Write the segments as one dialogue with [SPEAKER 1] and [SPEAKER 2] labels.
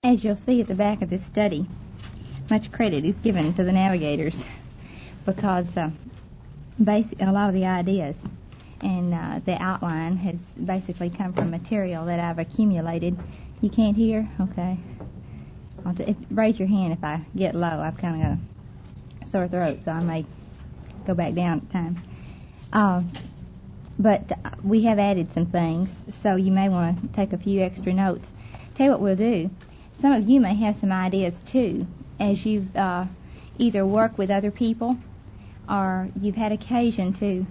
[SPEAKER 1] As you'll see at the back of this study, much credit is given to the navigators because a lot of the ideas and the outline has basically come from material that I've accumulated. You can't hear? Okay. Raise your hand if I get low. I've kind of got a sore throat, so I may go back down at times. But we have added some things, so you may want to take a few extra notes. Tell you what we'll do. Some of you may have some ideas, too, as you've either worked with other people or you've had occasion to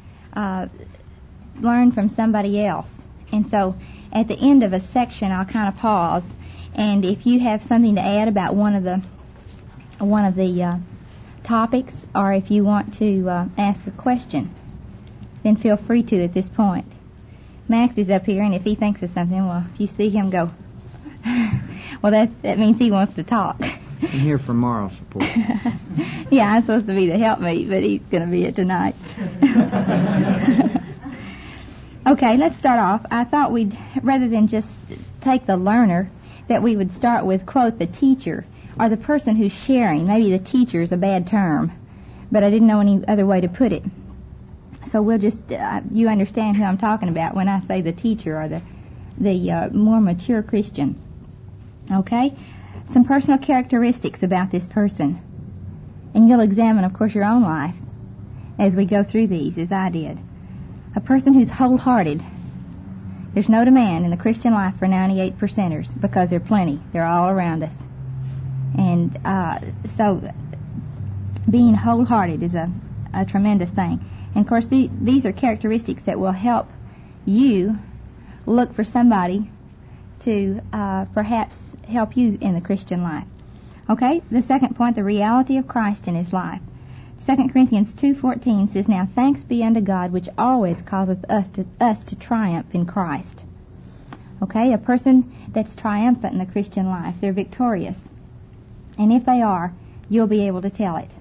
[SPEAKER 1] learn from somebody else. And so at the end of a section, I'll kind of pause, and if you have something to add about one of the topics, or if you want to ask a question, then feel free to at this point. Max is up here, and if he thinks of something, well, if you see him go, well, that means he wants to talk.
[SPEAKER 2] I'm here for moral support.
[SPEAKER 1] Yeah, I'm supposed to be the helpmate, but he's going to be it tonight. Okay, let's start off. I thought we'd, rather than just take the learner, that we would start with, quote, the teacher, or the person who's sharing. Maybe the teacher is a bad term, but I didn't know any other way to put it. So we'll just, you understand who I'm talking about when I say the teacher or the more mature Christian. Okay? Some personal characteristics about this person. And you'll examine, of course, your own life as we go through these, as I did. A person who's wholehearted. There's no demand in the Christian life for 98%ers because they're plenty. They're all around us. And so being wholehearted is a tremendous thing. And, of course, these are characteristics that will help you look for somebody to perhaps help you in the Christian life. Okay, the second point, the reality of Christ in his life. 2 Corinthians 2:14 says, "Now thanks be unto God, which always causeth us to triumph in Christ." Okay, a person that's triumphant in the Christian life, they're victorious. And if they are, you'll be able to tell it.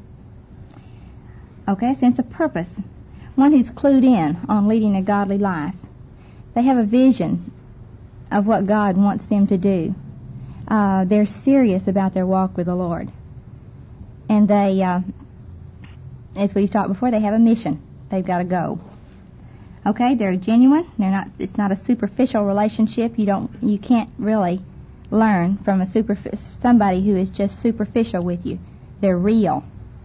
[SPEAKER 1] Okay, sense of purpose. One who's clued in on leading a godly life. They have a vision of what God wants them to do. They're serious about their walk with the Lord. And they, as we've talked before, they have a mission. They've got to go. Okay, they're genuine. It's not a superficial relationship. You can't really learn from somebody who is just superficial with you. They're real.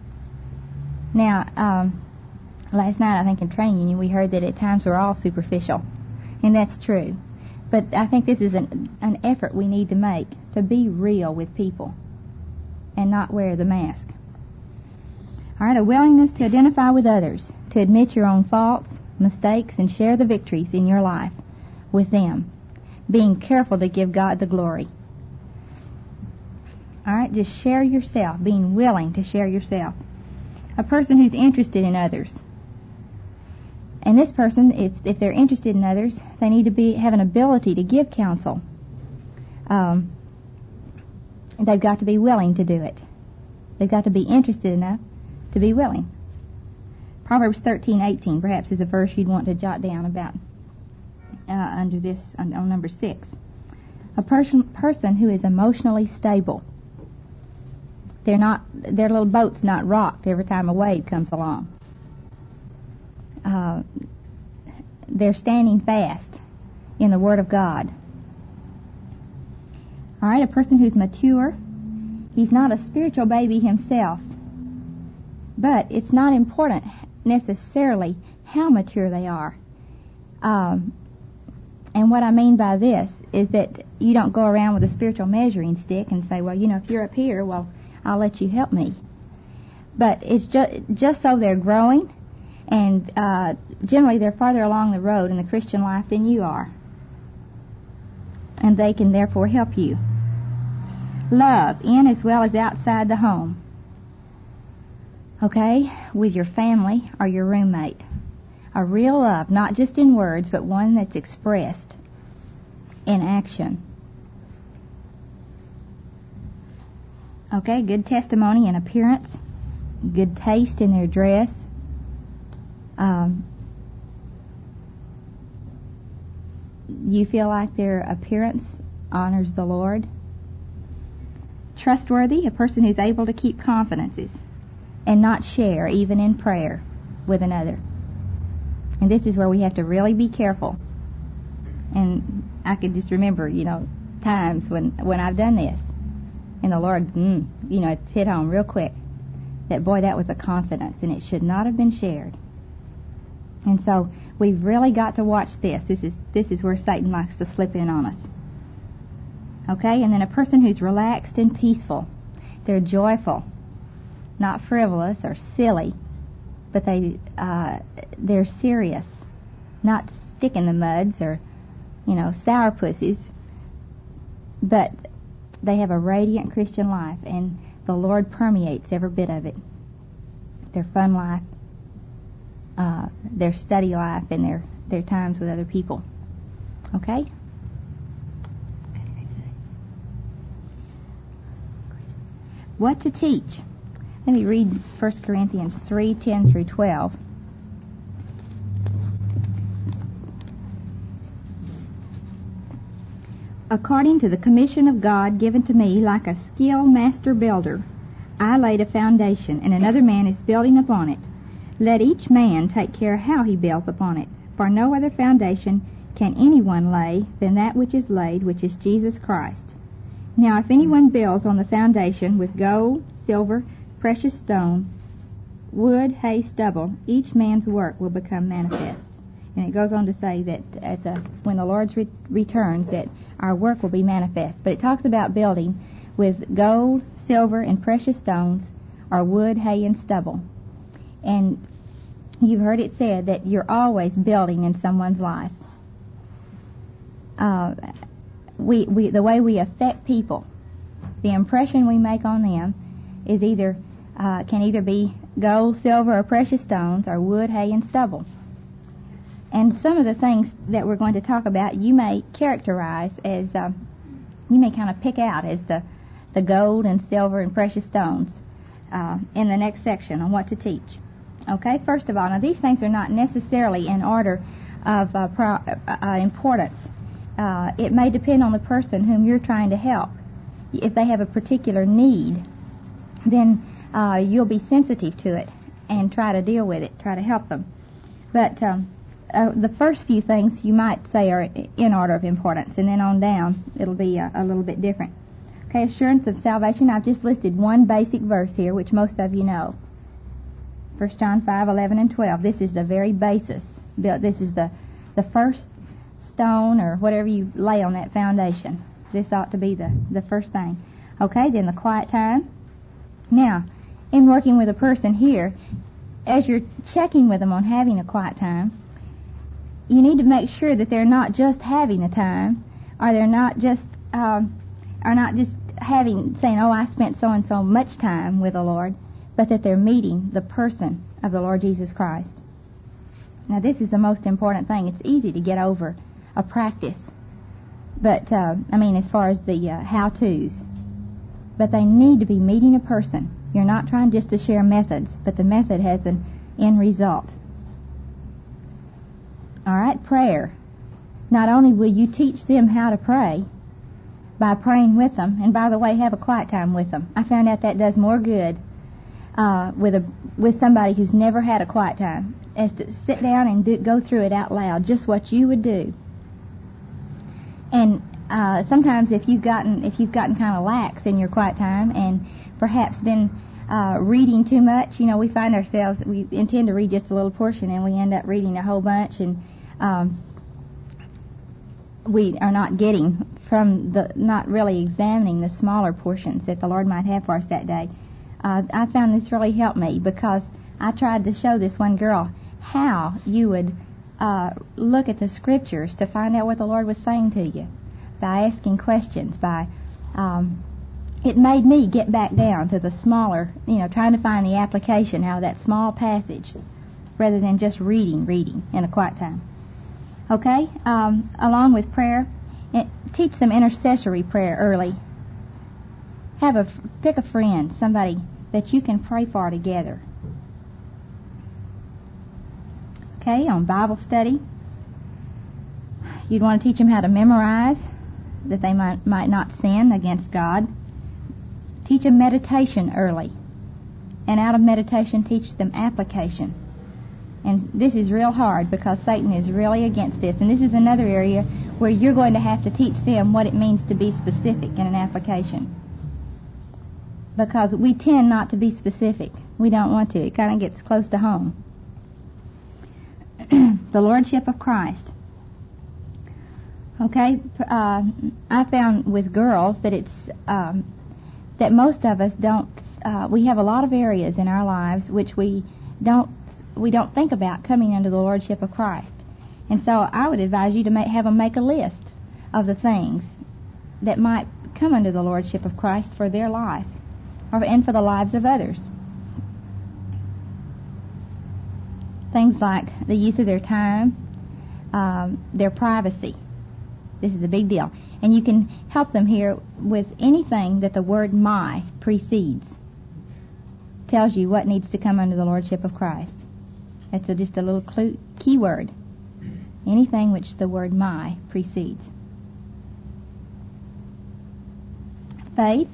[SPEAKER 1] Now, last night I think in training union we heard that at times we're all superficial, and that's true. But I think this is an effort we need to make to be real with people and not wear the mask. All right, a willingness to identify with others, to admit your own faults, mistakes, and share the victories in your life with them. Being careful to give God the glory. All right, just share yourself, being willing to share yourself. A person who's interested in others. And this person, if they're interested in others, they need to have an ability to give counsel. They've got to be willing to do it. They've got to be interested enough to be willing. Proverbs 13:18 perhaps is a verse you'd want to jot down about under this on number 6. A person who is emotionally stable. Their little boat's not rocked every time a wave comes along. They're standing fast in the Word of God. All right, a person who's mature. He's not a spiritual baby himself, but it's not important necessarily how mature they are. And what I mean by this is that you don't go around with a spiritual measuring stick and say, well, if you're up here, well, I'll let you help me. But it's just so they're growing, and generally they're farther along the road in the Christian life than you are. And they can therefore help you. Love, in as well as outside the home. Okay? With your family or your roommate. A real love, not just in words, but one that's expressed in action. Okay, good testimony in appearance, good taste in their dress. You feel like their appearance honors the Lord. trustworthy, a person who's able to keep confidences and not share, even in prayer, with another. And this is where we have to really be careful. And I can just remember, times when I've done this. And the Lord, it's hit home real quick. That, boy, that was a confidence, and it should not have been shared. And so we've really got to watch this. This is where Satan likes to slip in on us. Okay? And then a person who's relaxed and peaceful. They're joyful, not frivolous or silly, but they're serious, not stick in the muds or, sour pussies, but they have a radiant Christian life, and the Lord permeates every bit of it. Their fun life, their study life, and their times with other people. Okay? What to teach? Let me read 1 Corinthians 3:10 through 12. According to the commission of God given to me, like a skilled master builder, I laid a foundation, and another man is building upon it. Let each man take care how he builds upon it. For no other foundation can anyone lay than that which is laid, which is Jesus Christ. Now if anyone builds on the foundation with gold, silver, precious stone, wood, hay, stubble, each man's work will become manifest. And it goes on to say that when the Lord returns, that our work will be manifest. But it talks about building with gold, silver, and precious stones, or wood, hay, and stubble. And you've heard it said that you're always building in someone's life. The way we affect people, the impression we make on them is can either be gold, silver, or precious stones, or wood, hay, and stubble. And some of the things that we're going to talk about, you may characterize as, you may kind of pick out as the gold and silver and precious stones in the next section on what to teach. Okay, first of all, now these things are not necessarily in order of importance. It may depend on the person whom you're trying to help. If they have a particular need, then you'll be sensitive to it and try to deal with it, try to help them. But the first few things you might say are in order of importance, and then on down it'll be a little bit different. Okay, assurance of salvation. I've just listed one basic verse here, which most of you know. 1 John 5:11 and 12. This is the very basis. This is the first stone or whatever you lay on that foundation. This ought to be the first thing. Okay, then the quiet time. Now, in working with a person here, as you're checking with them on having a quiet time, you need to make sure that they're not just having a time, or they're not just saying, "Oh, I spent so and so much time with the Lord," but that they're meeting the person of the Lord Jesus Christ. Now, this is the most important thing. It's easy to get over a practice, but as far as the how-tos, but they need to be meeting a person. You're not trying just to share methods, but the method has an end result. All right, prayer. Not only will you teach them how to pray by praying with them, and by the way, have a quiet time with them. I found out that does more good with somebody who's never had a quiet time, as to sit down and go through it out loud, just what you would do. And sometimes if you've gotten kind of lax in your quiet time and perhaps been reading too much, we find ourselves, we intend to read just a little portion and we end up reading a whole bunch, and we are not getting not really examining the smaller portions that the Lord might have for us that day. I found this really helped me, because I tried to show this one girl how you would look at the scriptures to find out what the Lord was saying to you by asking questions. It made me get back down to the smaller, trying to find the application out of that small passage rather than just reading in a quiet time. Okay, along with prayer, teach them intercessory prayer early. Pick a friend, somebody that you can pray for together. Okay, on Bible study, you'd want to teach them how to memorize, that they might not sin against God. Teach them meditation early. And out of meditation, teach them application. And this is real hard because Satan is really against this. And this is another area where you're going to have to teach them what it means to be specific in an application. Because we tend not to be specific. We don't want to. It kind of gets close to home. The Lordship of Christ. Okay, I found with girls that it's that most of us don't. We have a lot of areas in our lives which we don't think about coming under the Lordship of Christ. And so I would advise you to have them make a list of the things that might come under the Lordship of Christ for their life and for the lives of others. Things like the use of their time, their privacy. This is a big deal. And you can help them here with anything that the word my precedes. Tells you what needs to come under the Lordship of Christ. That's just a little key word. Anything which the word my precedes. Faith.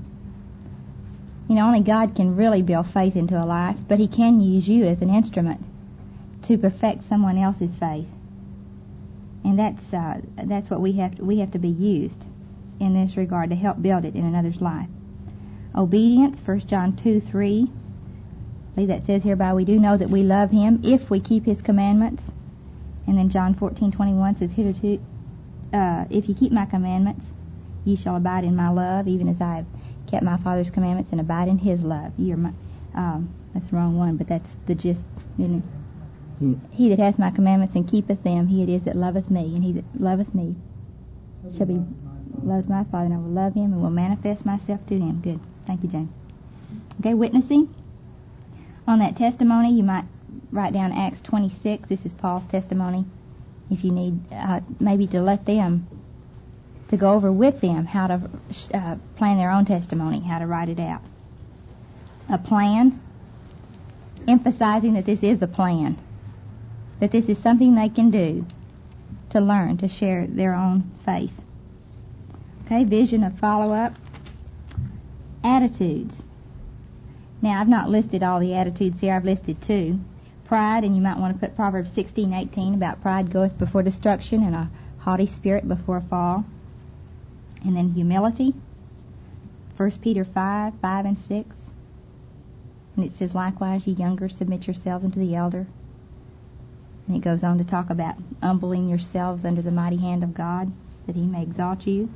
[SPEAKER 1] You know, only God can really build faith into a life, but He can use you as an instrument to perfect someone else's faith. And that's what we have to be used in this regard to help build it in another's life. Obedience, 1 John 2:3. I believe that says hereby we do know that we love Him if we keep His commandments. And then John 14:21 says, hitherto, if you keep my commandments, ye shall abide in my love, even as I have kept my Father's commandments and abide in His love. That's the wrong one, but that's the gist, isn't it? He that hath my commandments and keepeth them, he it is that loveth me, and he that loveth me shall be loved by my Father, and I will love him and will manifest myself to him. Good. Thank you, Jane. Okay, witnessing. On that testimony, you might write down Acts 26. This is Paul's testimony. If you need maybe to let them, to go over with them how to plan their own testimony, how to write it out. A plan, emphasizing that this is a plan, that this is something they can do to learn, to share their own faith. Okay, vision of follow-up. Attitudes. Now, I've not listed all the attitudes here. I've listed 2. Pride, and you might want to put Proverbs 16:18 about pride goeth before destruction and a haughty spirit before a fall. And then humility. 1 Peter 5:5 and 6. And it says, likewise, ye younger, submit yourselves unto the elder. And it goes on to talk about humbling yourselves under the mighty hand of God, that He may exalt you.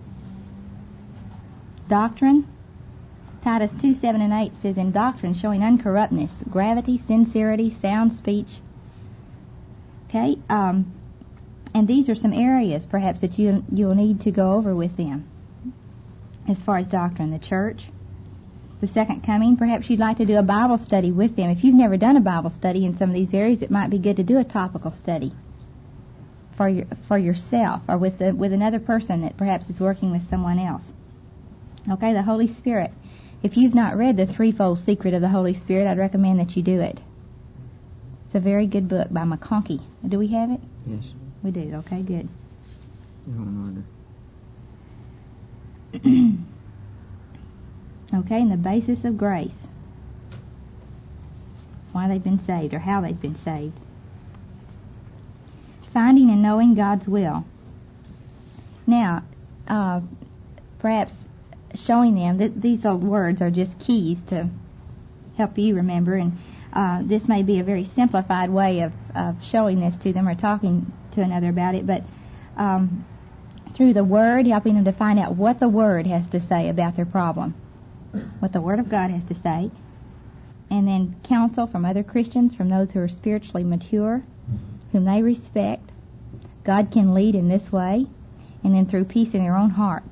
[SPEAKER 1] Doctrine. Titus 2:7 and 8 says, in doctrine showing uncorruptness, gravity, sincerity, sound speech. Okay, and these are some areas perhaps that you'll need to go over with them. As far as doctrine, the church, the second coming, perhaps you'd like to do a Bible study with them. If you've never done a Bible study in some of these areas, it might be good to do a topical study for yourself or with another person that perhaps is working with someone else. Okay, the Holy Spirit. If you've not read The Threefold Secret of the Holy Spirit, I'd recommend that you do it. It's a very good book by McConkie. Do we have it?
[SPEAKER 2] Yes.
[SPEAKER 1] We do. Okay, good.
[SPEAKER 2] They're on order.
[SPEAKER 1] Okay, and the basis of grace. Why they've been saved or how they've been saved. Finding and knowing God's will. Now, perhaps showing them that these words are just keys to help you remember, and this may be a very simplified way of showing this to them or talking to another about it, but through the Word, helping them to find out what the Word has to say about their problem, what the Word of God has to say, and then counsel from other Christians, from those who are spiritually mature, whom they respect. God can lead in this way, and then through peace in their own hearts.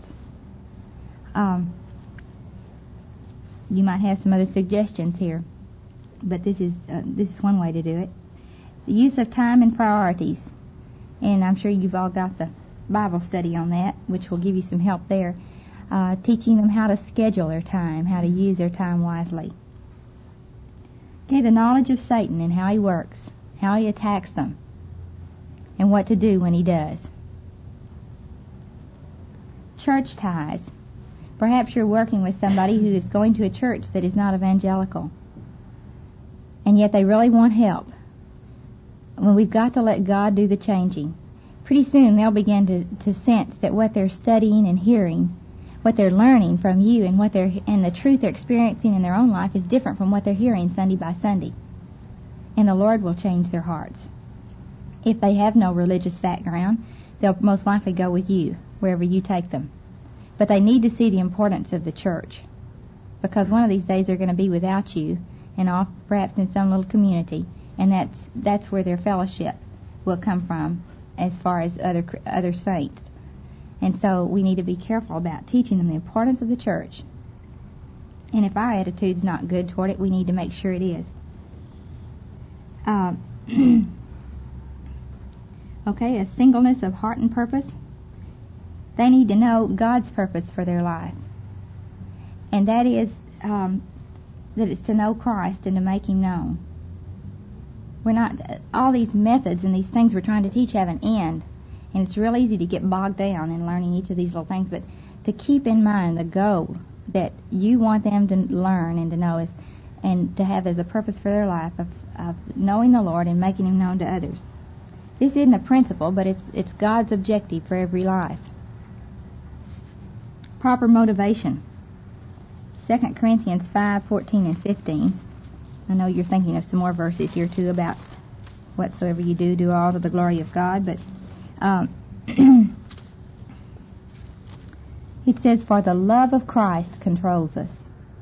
[SPEAKER 1] You might have some other suggestions here, but this is one way to do it. The use of time and priorities, and I'm sure you've all got the Bible study on that, which will give you some help there. Teaching them how to schedule their time, how to use their time wisely. Okay, the knowledge of Satan and how he works, how he attacks them, and what to do when he does. Church ties. Perhaps you're working with somebody who is going to a church that is not evangelical, and yet they really want help. Well, we've got to let God do the changing. Pretty soon they'll begin to sense that what they're studying and hearing, what they're learning from you, and the truth they're experiencing in their own life is different from what they're hearing Sunday by Sunday. And the Lord will change their hearts. If they have no religious background, they'll most likely go with you wherever you take them. But they need to see the importance of the church, because one of these days they're going to be without you and off perhaps in some little community, and that's where their fellowship will come from as far as other saints. And so we need to be careful about teaching them the importance of the church. And if our attitude's not good toward it, we need to make sure it is. Okay, a singleness of heart and purpose. They need to know God's purpose for their life. And that is that it's to know Christ and to make Him known. We're not, all these methods and these things we're trying to teach have an end. And it's real easy to get bogged down in learning each of these little things. But to keep in mind the goal that you want them to learn and to know is, and to have as a purpose for their life of knowing the Lord and making Him known to others. This isn't a principle, but it's God's objective for every life. Proper motivation. 2 Corinthians 5:14 and 15. I know you're thinking of some more verses here too about whatsoever you do, do all to the glory of God, but it says, for the love of Christ controls us.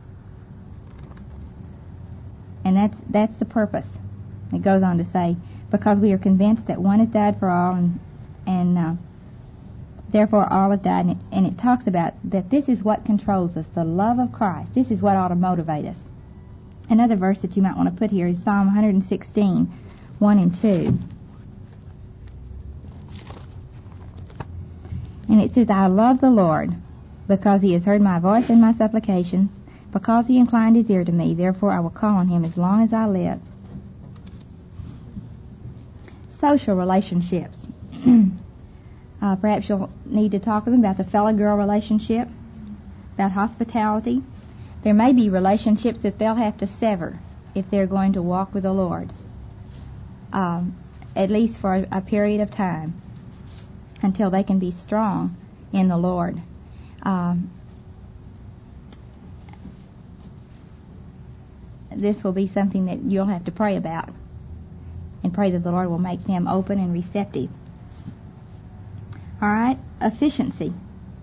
[SPEAKER 1] And that's the purpose. It goes on to say, because we are convinced that one has died for all, and therefore all have died. And it talks about that this is what controls us, the love of Christ. This is what ought to motivate us. Another verse that you might want to put here is Psalm 116, 1 and 2. And it says, I love the Lord, because He has heard my voice and my supplication, because He inclined His ear to me. Therefore I will call on Him as long as I live. Social relationships. Perhaps you'll need to talk with them about the fellow-girl relationship, about hospitality. There may be relationships that they'll have to sever if they're going to walk with the Lord, at least for a period of time, until they can be strong in the Lord. This will be something that you'll have to pray about, and pray that the Lord will make them open and receptive. All right, efficiency.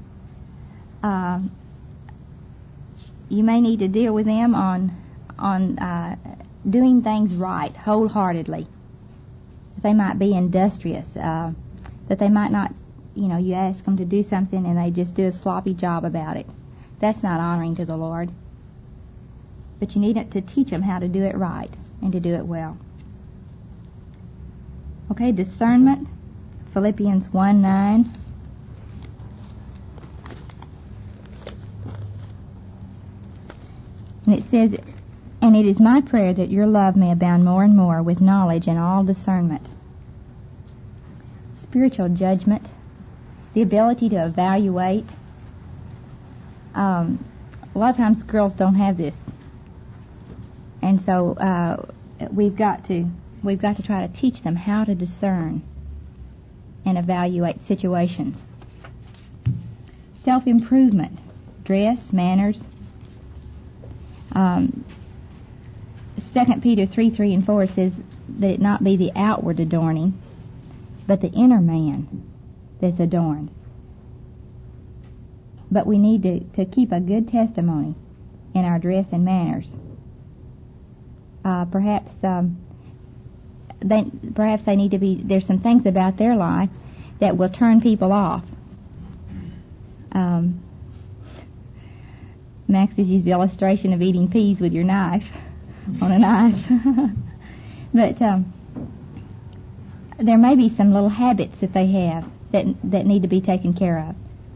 [SPEAKER 1] You may need to deal with them on doing things right, wholeheartedly. They might be industrious, that they might not, you ask them to do something and they just do a sloppy job about it. That's not honoring to the Lord. But you need to teach them how to do it right and to do it well. Okay, discernment, Philippians 1:9. And it says, and it is my prayer that your love may abound more and more with knowledge and all discernment. Spiritual judgment, the ability to evaluate. A lot of times girls don't have this. And so we've got to try to teach them how to discern and evaluate situations. Self-improvement, dress, manners. 2 Peter 3:3 and 4 says that it not be the outward adorning, but the inner man that's adorned. But we need to keep a good testimony in our dress and manners. Perhaps they need to be, there's some things about their life that will turn people off. Max has used the illustration of eating peas with your knife, on a knife. But there may be some little habits that they have that need to be taken care of.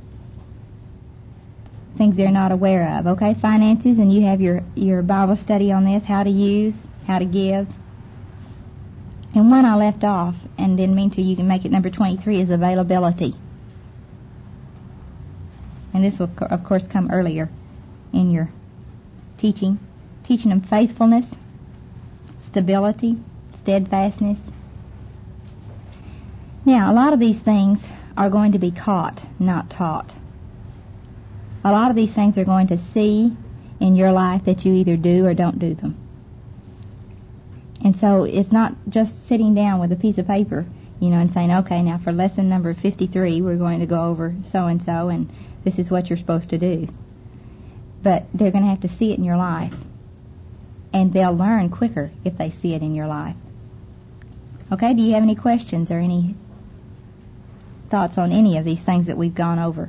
[SPEAKER 1] Things they're not aware of. Okay, finances, and you have your Bible study on this, how to use, how to give. And one I left off and didn't mean to, you can make it number 23, is availability. And this will, of course, come earlier in your teaching. Teaching them faithfulness, stability, steadfastness. Now, a lot of these things are going to be caught, not taught. A lot of these things are going to see in your life that you either do or don't do them. And so it's not just sitting down with a piece of paper, and saying, okay, now for lesson number 53, we're going to go over so-and-so, and this is what you're supposed to do. But they're going to have to see it in your life. And they'll learn quicker if they see it in your life. Okay, do you have any questions or any thoughts on any of these things that we've gone over?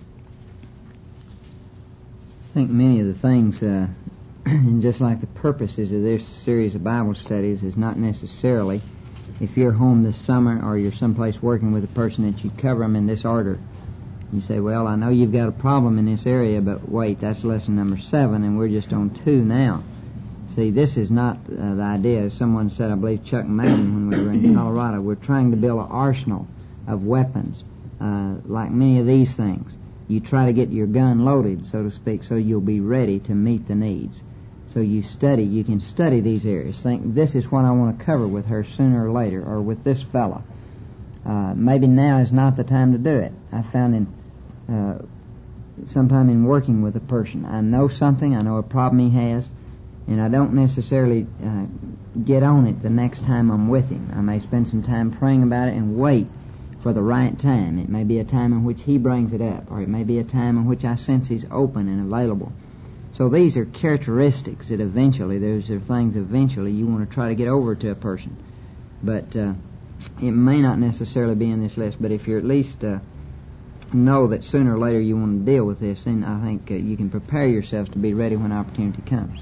[SPEAKER 2] I think many of the things, and just like the purposes of this series of Bible studies, is not necessarily if you're home this summer or you're someplace working with a person that you cover them in this order. You say, well, I know you've got a problem in this area, but wait, that's lesson number 7, and we're just on 2 now. See, this is not the idea. As someone said, I believe Chuck Madden, when we were in Colorado, we're trying to build an arsenal of weapons, like many of these things. You try to get your gun loaded, so to speak, so you'll be ready to meet the needs. So you can study these areas. Think, this is what I want to cover with her sooner or later, or with this fella. Maybe now is not the time to do it. I found sometime in working with a person, I know something, I know a problem he has, and I don't necessarily get on it the next time I'm with him. I may spend some time praying about it and wait for the right time. It may be a time in which he brings it up, or it may be a time in which I sense he's open and available. So these are characteristics that eventually, those are things eventually you want to try to get over to a person. But it may not necessarily be in this list, but if you at least know that sooner or later you want to deal with this, then I think you can prepare yourself to be ready when opportunity comes.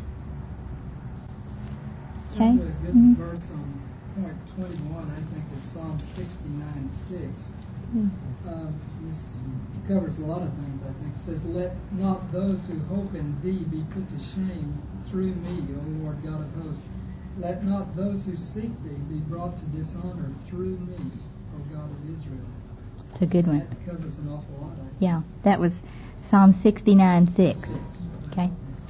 [SPEAKER 1] Okay.
[SPEAKER 3] A good verse on point 21, I think, is Psalm 69:6. This covers a lot of things, I think. It says, let not those who hope in thee be put to shame through me, O Lord God of hosts. Let not those who seek thee be brought to dishonor through me, O God of Israel.
[SPEAKER 1] It's a good one.
[SPEAKER 3] That covers an awful lot, I think.
[SPEAKER 1] Yeah, that was Psalm 69:6. Okay.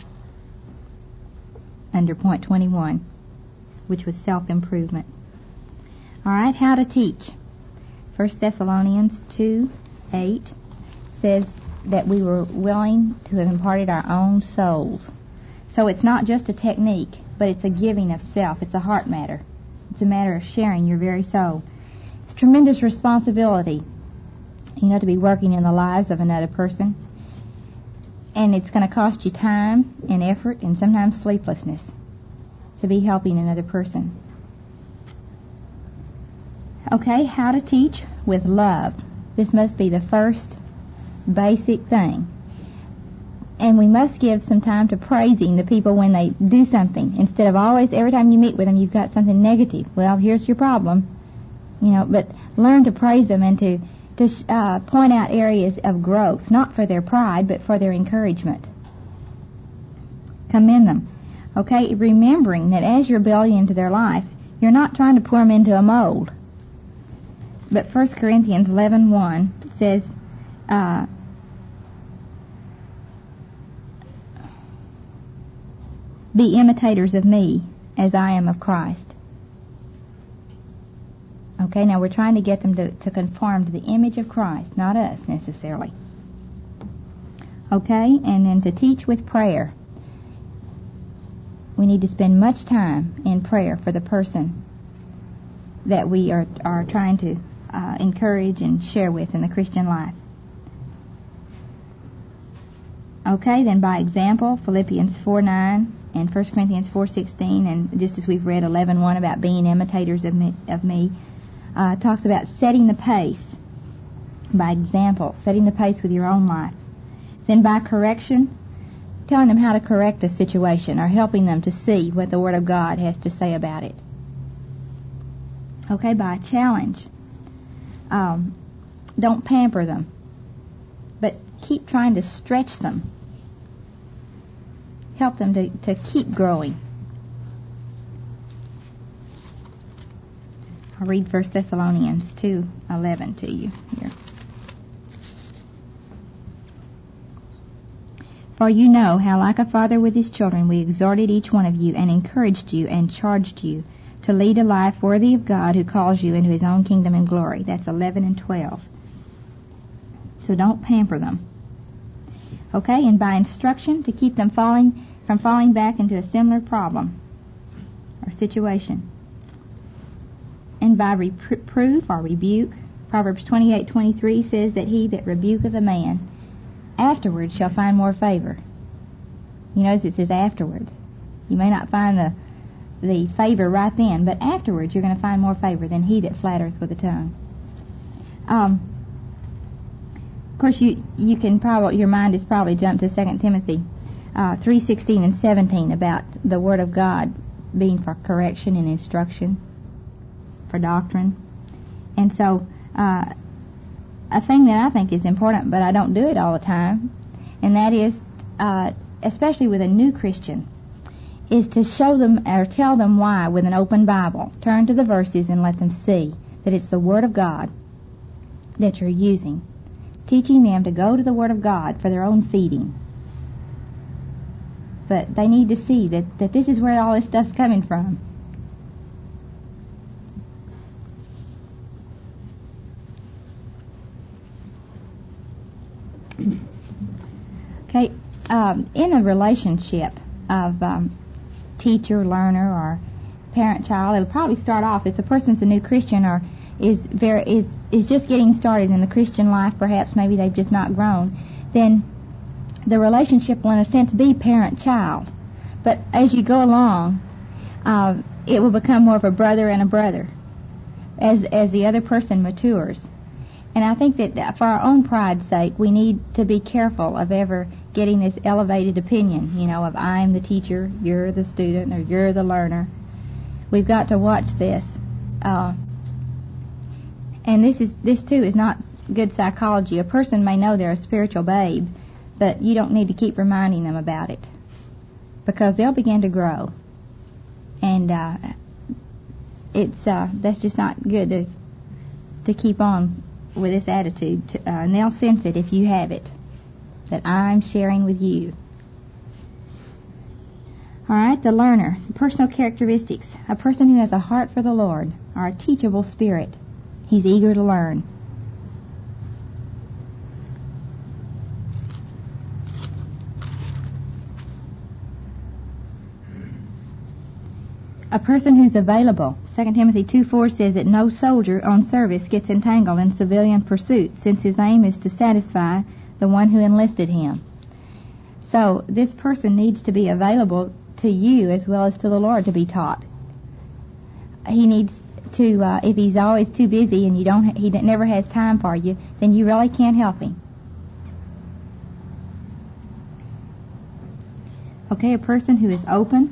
[SPEAKER 1] Under point 21, which was self-improvement. All right, how to teach. 1 Thessalonians 2:8 says that we were willing to have imparted our own souls. So it's not just a technique, but it's a giving of self. It's a heart matter. It's a matter of sharing your very soul. It's a tremendous responsibility, to be working in the lives of another person. And it's going to cost you time and effort and sometimes sleeplessness to be helping another person. Okay, how to teach with love. This must be the first basic thing. And we must give some time to praising the people when they do something, instead of always, every time you meet with them, you've got something negative. Well, here's your problem. But learn to praise them and to point out areas of growth, not for their pride, but for their encouragement. Commend them. Okay, remembering that as you're building into their life, you're not trying to pour them into a mold. But 1 Corinthians 11:1 says, be imitators of me as I am of Christ. Okay, now we're trying to get them to conform to the image of Christ, not us necessarily. Okay, and then to teach with prayer. We need to spend much time in prayer for the person that we are trying to encourage and share with in the Christian life. Okay, then by example, Philippians 4:9 and 1 Corinthians 4:16, and just as we've read 11:1 about being imitators of me, talks about setting the pace by example, setting the pace with your own life. Then by correction, telling them how to correct a situation or helping them to see what the Word of God has to say about it. Okay, by challenge. Don't pamper them, but keep trying to stretch them. Help them to keep growing. I'll read 1 Thessalonians 2:11 to you here. For you know how, like a father with his children, we exhorted each one of you and encouraged you and charged you to lead a life worthy of God who calls you into his own kingdom and glory. That's 11 and 12. So don't pamper them. Okay, and by instruction to keep them from falling back into a similar problem or situation. And by reproof or rebuke, Proverbs 28:23 says that he that rebuketh a man afterwards shall find more favor. You notice it says afterwards. You may not find the favor right then, but afterwards you're going to find more favor than he that flattereth with the tongue. Of course, you can probably, your mind is probably jumped to 2 Timothy 3:16 and 17 about the Word of God being for correction and instruction, for doctrine. And so, a thing that I think is important, but I don't do it all the time, and that is, especially with a new Christian, is to show them or tell them why with an open Bible. Turn to the verses and let them see that it's the Word of God that you're using. Teaching them to go to the Word of God for their own feeding. But they need to see that this is where all this stuff's coming from. Okay, in a relationship of teacher, learner, or parent-child, it'll probably start off, if the person's a new Christian or is just getting started in the Christian life, perhaps maybe they've just not grown, then the relationship will in a sense be parent-child. But as you go along, it will become more of a brother and a brother as the other person matures. And I think that for our own pride's sake, we need to be careful of ever getting this elevated opinion, of I'm the teacher, you're the student, or you're the learner. We've got to watch this. And this too is not good psychology. A person may know they're a spiritual babe, but you don't need to keep reminding them about it, because they'll begin to grow. And that's just not good to keep on with this attitude. And they'll sense it if you have it, that I'm sharing with you. All right, the learner. Personal characteristics. A person who has a heart for the Lord, or a teachable spirit. He's eager to learn. A person who's available. 2 Timothy 2:4 says that no soldier on service gets entangled in civilian pursuit, since his aim is to satisfy the one who enlisted him. So this person needs to be available to you as well as to the Lord to be taught. He needs to, if he's always too busy and he never has time for you, then you really can't help him. Okay, a person who is open,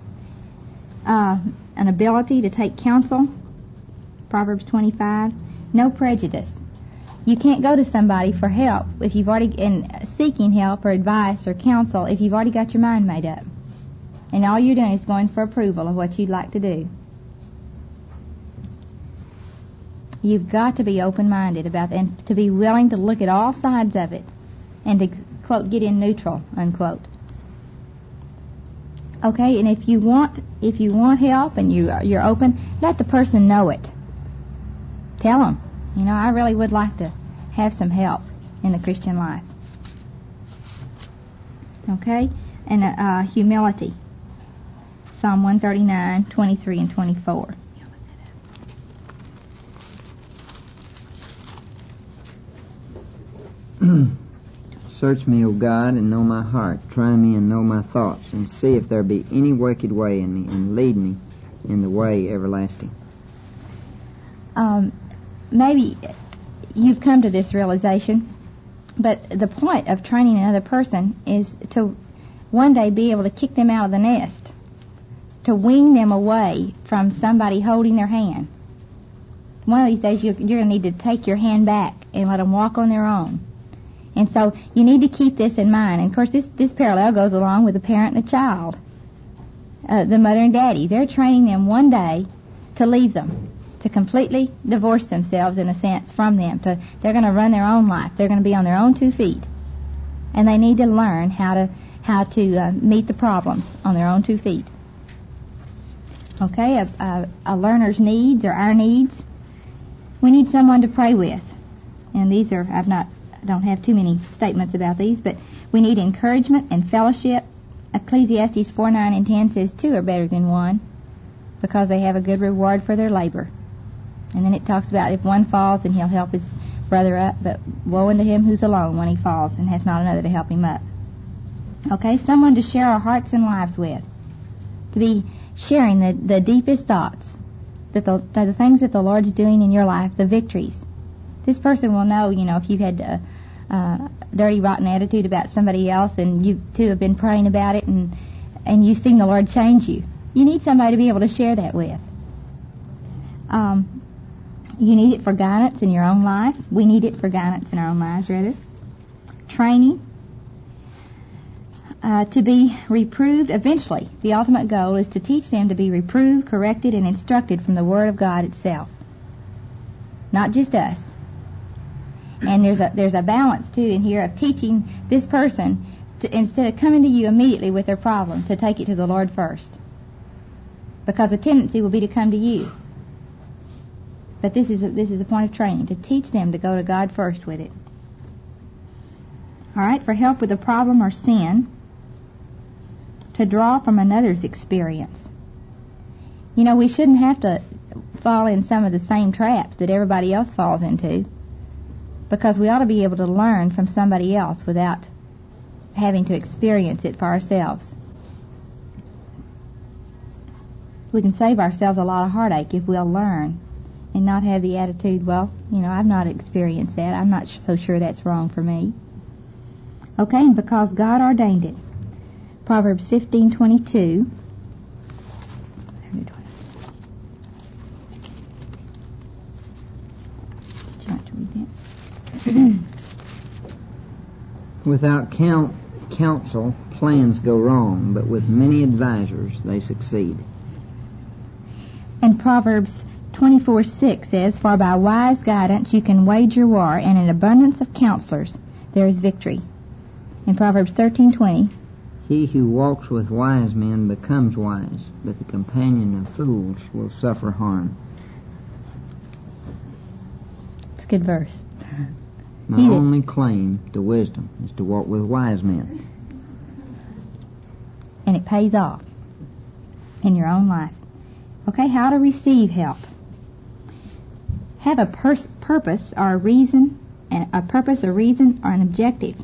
[SPEAKER 1] an ability to take counsel, Proverbs 25, no prejudice. You can't go to somebody for help if you've already, in seeking help or advice or counsel, if you've already got your mind made up. And all you're doing is going for approval of what you'd like to do. You've got to be open-minded about that, and to be willing to look at all sides of it and to, quote, get in neutral, unquote. Okay, and if you want help and you're open, let the person know it. Tell them, I really would like to have some help in the Christian life. Okay, and humility. Psalm 139, 23 and 24.
[SPEAKER 2] Search me, O God, and know my heart. Try me and know my thoughts, and see if there be any wicked way in me, and lead me in the way everlasting.
[SPEAKER 1] Maybe you've come to this realization, but the point of training another person is to one day be able to kick them out of the nest, to wing them away from somebody holding their hand. One of these days you're going to need to take your hand back and let them walk on their own. And so you need to keep this in mind. And of course this parallel goes along with the parent and the child. The mother and daddy, they're training them one day to leave them, to completely divorce themselves in a sense from them. They're going to run their own life. They're going to be on their own 2 feet. and they need to learn how to meet the problems on their own 2 feet. Okay, a learner's needs or our needs. We need someone to pray with, and these are I don't have too many statements about these, but we need encouragement and fellowship. Ecclesiastes 4:9 and 10 says 2 are better than 1, because they have a good reward for their labor. And then it talks about if one falls, then he'll help his brother up, but woe unto him who's alone when he falls and has not another to help him up. Okay, someone to share our hearts and lives with, to be sharing the deepest thoughts, the things that the Lord's doing in your life, the victories. This person will know, if you've had a dirty, rotten attitude about somebody else, and you two have been praying about it, and you've seen the Lord change you. You need somebody to be able to share that with. You need it for guidance in your own life. We need it for guidance in our own lives, rather. Training. To be reproved eventually. The ultimate goal is to teach them to be reproved, corrected, and instructed from the Word of God itself. Not just us. And there's a balance, too, in here of teaching this person, to, instead of coming to you immediately with their problem, to take it to the Lord first. Because the tendency will be to come to you. But this is a point of training, to teach them to go to God first with it. All right, for help with a problem or sin, to draw from another's experience. We shouldn't have to fall in some of the same traps that everybody else falls into, because we ought to be able to learn from somebody else without having to experience it for ourselves. We can save ourselves a lot of heartache if we'll learn and not have the attitude, well, I've not experienced that. I'm not so sure that's wrong for me. Okay, and because God ordained it. Proverbs 15:22. Do you want to read that?
[SPEAKER 2] Without counsel, plans go wrong, but with many advisors, they succeed.
[SPEAKER 1] And Proverbs 24:6 says, for by wise guidance you can wage your war, and in abundance of counselors there is victory. In Proverbs 13:20,
[SPEAKER 2] he who walks with wise men becomes wise, but the companion of fools will suffer harm.
[SPEAKER 1] It's a good verse.
[SPEAKER 2] My only claim to wisdom is to walk with wise men.
[SPEAKER 1] And it pays off in your own life. Okay, how to receive help. Have a purpose or a reason, a purpose, a reason, or an objective.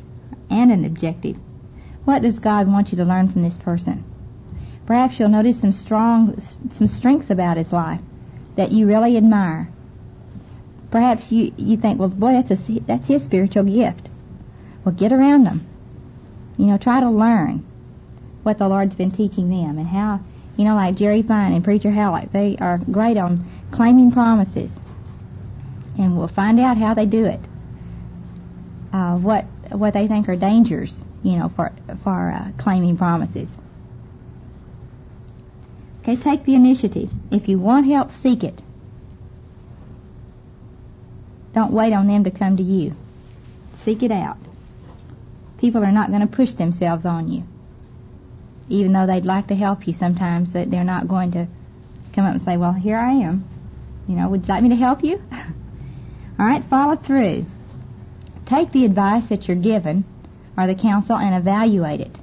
[SPEAKER 1] What does God want you to learn from this person? Perhaps you'll notice some strengths about his life that you really admire. Perhaps you think, well, boy, that's his spiritual gift. Well, get around them. Try to learn what the Lord's been teaching them, and how, like Jerry Fine and Preacher Halleck, they are great on claiming promises. And we'll find out how they do it. What they think are dangers, for claiming promises. Okay, take the initiative. If you want help, seek it. Don't wait on them to come to you. Seek it out. People are not going to push themselves on you. Even though they'd like to help you sometimes, that they're not going to come up and say, well, here I am. Would you like me to help you? All right, follow through. Take the advice that you're given, or the counsel, and evaluate it.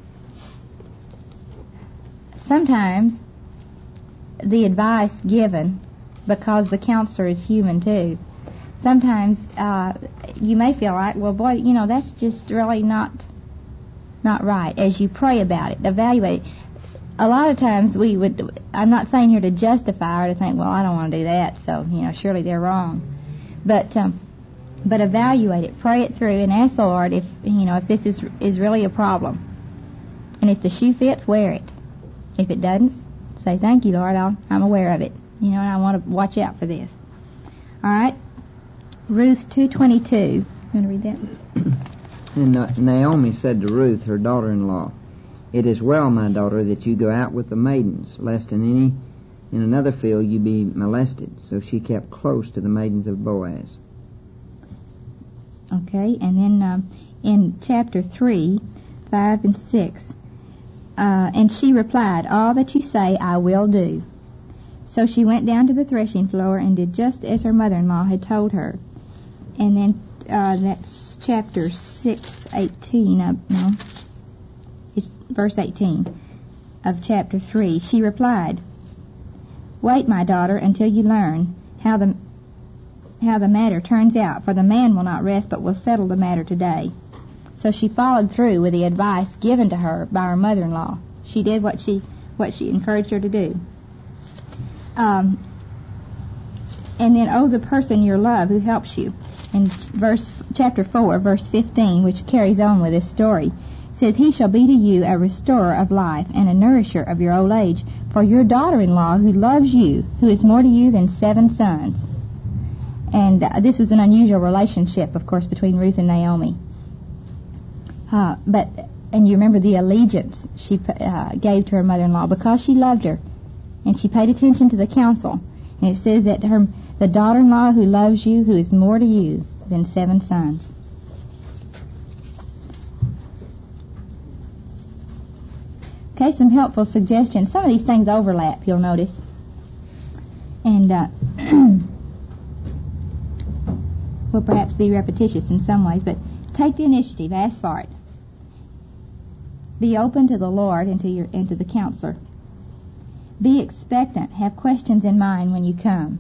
[SPEAKER 1] Sometimes the advice given, because the counselor is human too, sometimes you may feel like, well, boy, that's just really not right. As you pray about it, evaluate it. A lot of times I'm not saying here to justify or to think, well, I don't want to do that, so, surely they're wrong. But evaluate it, pray it through, and ask the Lord if this is really a problem. And if the shoe fits, wear it. If it doesn't, say, thank you, Lord, I'm aware of it. And I want to watch out for this. All right? Ruth 2:22. You want to read that?
[SPEAKER 2] And Naomi said to Ruth, her daughter-in-law, it is well, my daughter, that you go out with the maidens, lest in another field you be molested. So she kept close to the maidens of Boaz.
[SPEAKER 1] Okay, and then in chapter 3, 5 and 6. And she replied, "All that you say I will do." So she went down to the threshing floor and did just as her mother-in-law had told her. And then that's chapter 6, 18. No, it's verse 18 of chapter 3. She replied, "Wait, my daughter, until you learn how the matter turns out, for the man will not rest, but will settle the matter today." So she followed through with the advice given to her by her mother-in-law. She did what she encouraged her to do. And then, "Oh, the person you love who helps you." In chapter 4, verse 15, which carries on with this story, says, "He shall be to you a restorer of life and a nourisher of your old age, for your daughter-in-law who loves you, who is more to you than 7 sons." And this was an unusual relationship, of course, between Ruth and Naomi. And you remember the allegiance she gave to her mother-in-law because she loved her, and she paid attention to the counsel. And it says that the daughter-in-law who loves you, who is more to you than 7 sons. Okay, some helpful suggestions. Some of these things overlap, you'll notice. And will perhaps be repetitious in some ways, but take the initiative, ask for it. Be open to the Lord and to the counselor. Be expectant. Have questions in mind when you come.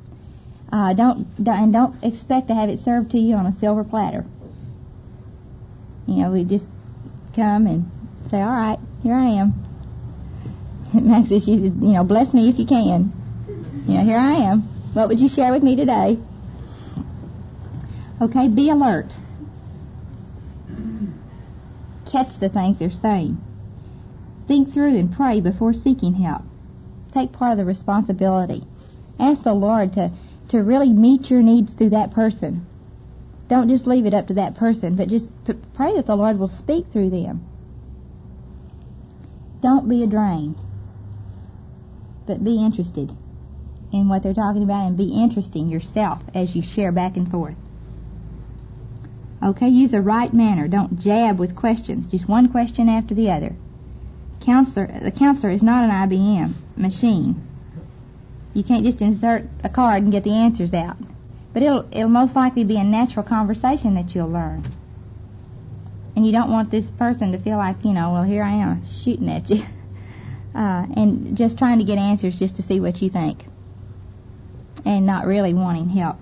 [SPEAKER 1] Don't expect to have it served to you on a silver platter. We just come and say, "All right, here I am." Max says, "Bless me if you can." Here I am. What would you share with me today? Okay, be alert. Catch the things they're saying. Think through and pray before seeking help. Take part of the responsibility. Ask the Lord to really meet your needs through that person. Don't just leave it up to that person, but just pray that the Lord will speak through them. Don't be a drain, but be interested in what they're talking about and be interesting yourself as you share back and forth. Okay, use the right manner. Don't jab with questions, just one question after the other. The counselor is not an IBM machine. You can't just insert a card and get the answers out. But it'll most likely be a natural conversation that you'll learn. And you don't want this person to feel like, well, here I am shooting at you. And just trying to get answers just to see what you think. And not really wanting help.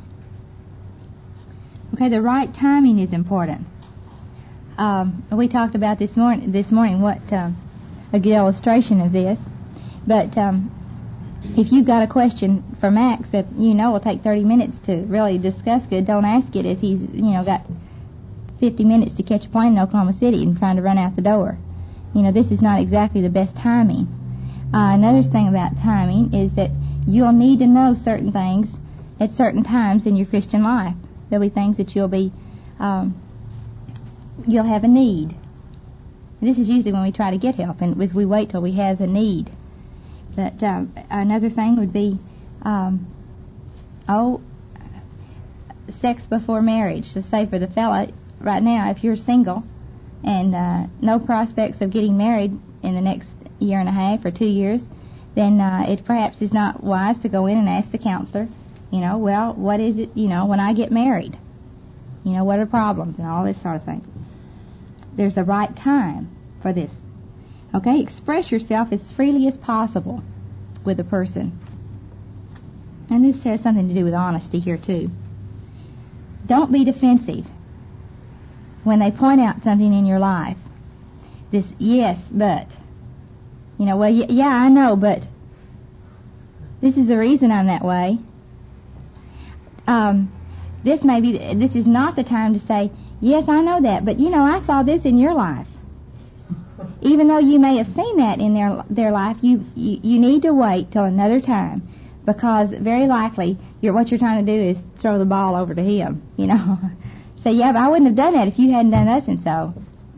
[SPEAKER 1] Okay, the right timing is important. We talked about this morning what a good illustration of this. But if you've got a question for Max that will take 30 minutes to really discuss good, don't ask it as he's got 50 minutes to catch a plane in Oklahoma City and trying to run out the door. This is not exactly the best timing. Another thing about timing is that you'll need to know certain things at certain times in your Christian life. There'll be things that you'll have a need. This is usually when we try to get help, and as we wait till we have a need. But another thing would be, sex before marriage. So say for the fella, right now, if you're single and no prospects of getting married in the next year and a half or 2 years, then it perhaps is not wise to go in and ask the counselor, well, what is it, when I get married? What are problems and all this sort of thing. There's a right time for this. Okay, express yourself as freely as possible with a person. And this has something to do with honesty here too. Don't be defensive when they point out something in your life. This, yes, but. Well, yeah, I know, but this is the reason I'm that way. This is not the time to say, yes, I know that, but I saw this in your life. Even though you may have seen that in their life, you need to wait till another time, because very likely what you're trying to do is throw the ball over to him. Say, yeah, but I wouldn't have done that if you hadn't done us and so.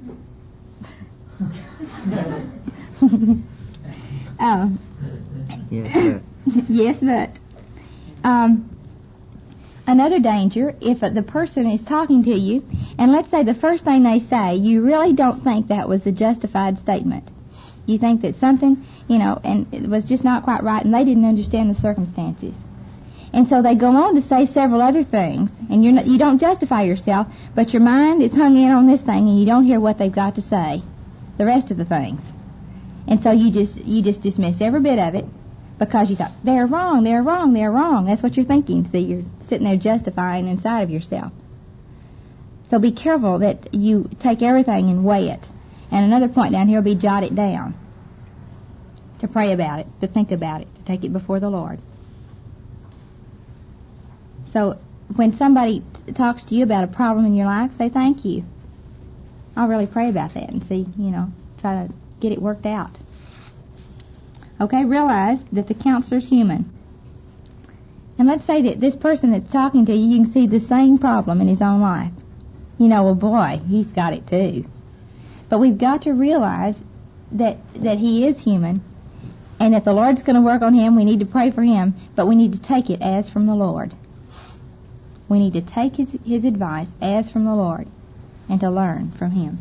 [SPEAKER 1] Yes, but. Another danger, if the person is talking to you And let's say the first thing they say, you really don't think that was a justified statement. You think that something, and it was just not quite right, and they didn't understand the circumstances. And so they go on to say several other things, and you don't justify yourself, but your mind is hung in on this thing, and you don't hear what they've got to say, the rest of the things. And so you just dismiss every bit of it, because you thought, they're wrong, they're wrong, they're wrong. That's what you're thinking. So you're sitting there justifying inside of yourself. So be careful that you take everything and weigh it. And another point down here will be jot it down. To pray about it, to think about it, to take it before the Lord. So when somebody talks to you about a problem in your life, say thank you. I'll really pray about that and see, try to get it worked out. Okay, realize that the counselor's human. And let's say that this person that's talking to you can see the same problem in his own life. Well, boy, he's got it too. But we've got to realize that he is human, and if the Lord's going to work on him, we need to pray for him, but we need to take it as from the Lord. We need to take his advice as from the Lord and to learn from him.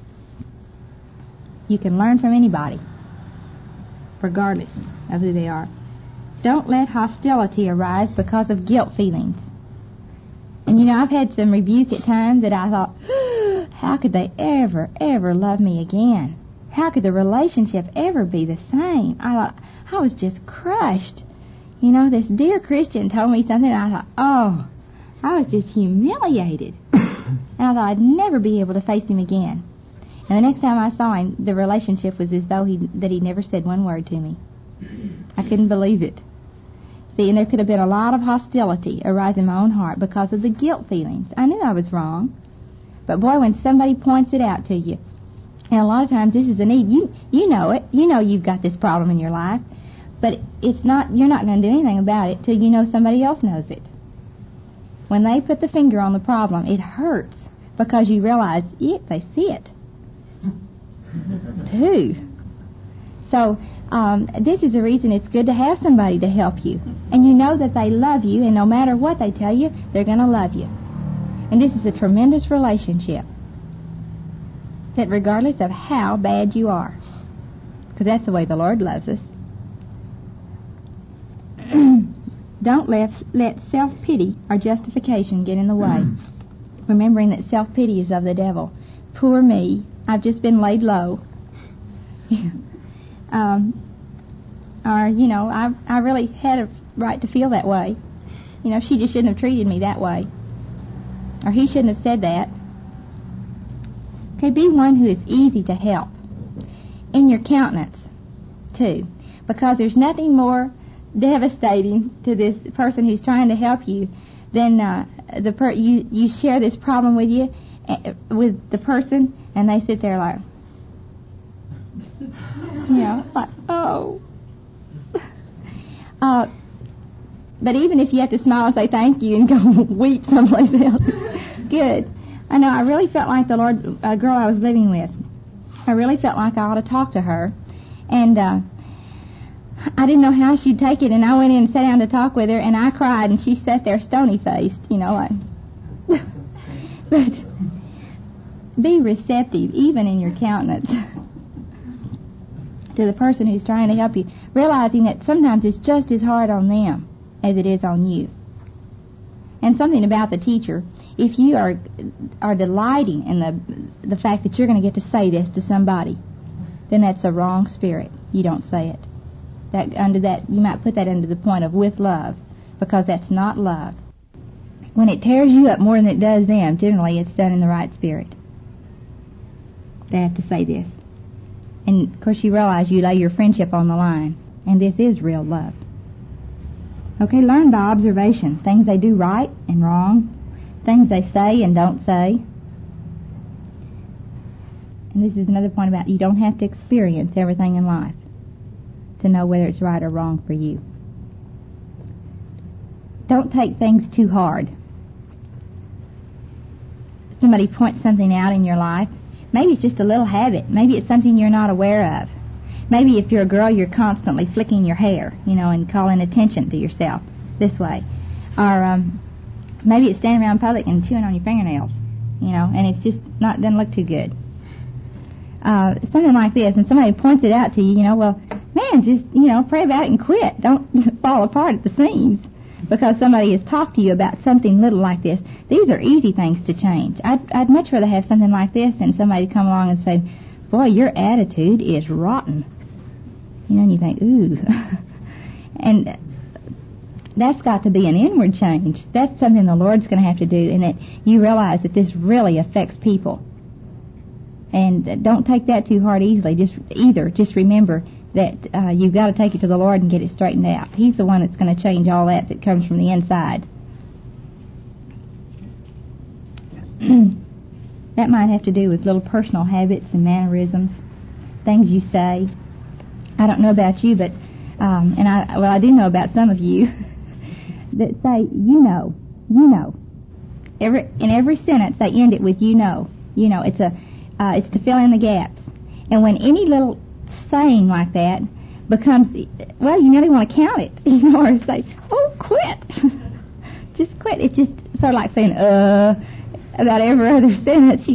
[SPEAKER 1] You can learn from anybody, regardless of who they are. Don't let hostility arise because of guilt feelings. And I've had some rebuke at times that I thought, how could they ever, ever love me again? How could the relationship ever be the same? I thought, I was just crushed. This dear Christian told me something, and I thought, I was just humiliated. And I thought I'd never be able to face him again. And the next time I saw him, the relationship was as though he never said one word to me. I couldn't believe it. See, and there could have been a lot of hostility arise in my own heart because of the guilt feelings. I knew I was wrong. But boy, when somebody points it out to you, and a lot of times this is a need, you know it. You know you've got this problem in your life. But you're not going to do anything about it till you know somebody else knows it. When they put the finger on the problem, it hurts because you realize, they see it too. So this is the reason it's good to have somebody to help you. And you know that they love you, and no matter what they tell you, they're going to love you. And this is a tremendous relationship that regardless of how bad you are, because that's the way the Lord loves us, don't let self-pity or justification get in the way. Remembering that self-pity is of the devil. Poor me, I've just been laid low. I really had a right to feel that way. She just shouldn't have treated me that way. Or he shouldn't have said that. Okay, be one who is easy to help. In your countenance, too. Because there's nothing more devastating to this person who's trying to help you than you share this problem with the person, and they sit there like, oh. But even if you have to smile and say thank you and go weep someplace else, good. I know, I really felt like the Lord, a girl I was living with, I really felt like I ought to talk to her. And I didn't know how she'd take it, and I went in and sat down to talk with her, and I cried, and she sat there stony-faced, like. But be receptive, even in your countenance, to the person who's trying to help you, realizing that sometimes it's just as hard on them as it is on you. And something about the teacher, if you are delighting in the fact that you're going to get to say this to somebody, then that's the wrong spirit. You don't say it. You might put that under the point of with love, because that's not love. When it tears you up more than it does them, generally it's done in the right spirit. They have to say this. And, of course, you realize you lay your friendship on the line, and this is real love. Okay, learn by observation. Things they do right and wrong. Things they say and don't say. And this is another point about you don't have to experience everything in life to know whether it's right or wrong for you. Don't take things too hard. Somebody points something out in your life. Maybe it's just a little habit. Maybe it's something you're not aware of. Maybe if you're a girl, you're constantly flicking your hair, and calling attention to yourself this way. Or maybe it's standing around in public and chewing on your fingernails, and it's just doesn't look too good. Something like this, and somebody points it out to you, well, man, just, pray about it and quit. Don't fall apart at the seams because somebody has talked to you about something little like this. These are easy things to change. I'd much rather have something like this than somebody come along and say, boy, your attitude is rotten. And you think, ooh. And that's got to be an inward change. That's something the Lord's going to have to do, and that you realize that this really affects people. And don't take that too hard easily. Just remember that you've got to take it to the Lord and get it straightened out. He's the one that's going to change all that comes from the inside. That might have to do with little personal habits and mannerisms, things you say. I don't know about you, but I do know about some of you that say you know. In every sentence they end it with you know. It's to fill in the gaps. And when any little saying like that becomes, well, you nearly want to count it, or say, oh, quit. Just quit. It's just sort of like saying, about every other sentence,